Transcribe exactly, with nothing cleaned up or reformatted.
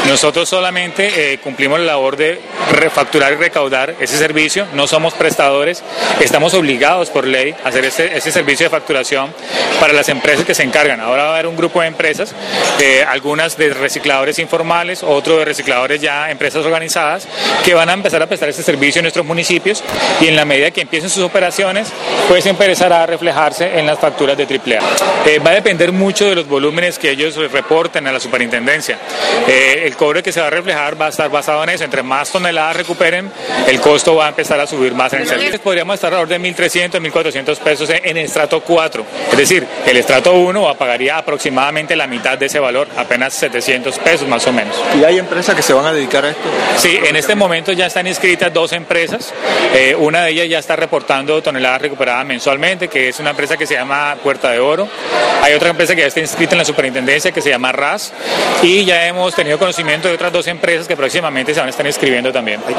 Nosotros solamente eh, cumplimos la labor de refacturar y recaudar ese servicio, no somos prestadores, estamos obligados por ley a hacer ese, ese servicio de facturación para las empresas que se encargan. Ahora va a haber un grupo de empresas, eh, algunas de recicladores informales, otro de recicladores ya empresas organizadas, que van a empezar a prestar este servicio en nuestros municipios y en la medida que empiecen sus operaciones, pues empezará a reflejarse en las facturas de triple A. Eh, va a depender mucho de los volúmenes que ellos reporten a la superintendencia. Eh, el cobre que se va a reflejar va a estar basado en eso. Entre más toneladas recuperen, el costo va a empezar a subir más en el servicio. Podríamos estar alrededor de mil trescientos, mil cuatrocientos pesos en el estrato cuatro. Es decir, el estrato uno pagaría aproximadamente la mitad de ese valor, apenas setecientos pesos más o menos. ¿Y hay empresas que se van a dedicar a esto? Sí, en este momento ya están inscritas dos empresas. Eh, una de ellas ya está reportando toneladas recuperadas mensualmente, que es una empresa que se llama Puerta de Oro. Hay otra empresa que ya está inscrita en la superintendencia que se llama R A S, y ya hemos tenido conocimiento de otras dos empresas que próximamente se van a estar inscribiendo también.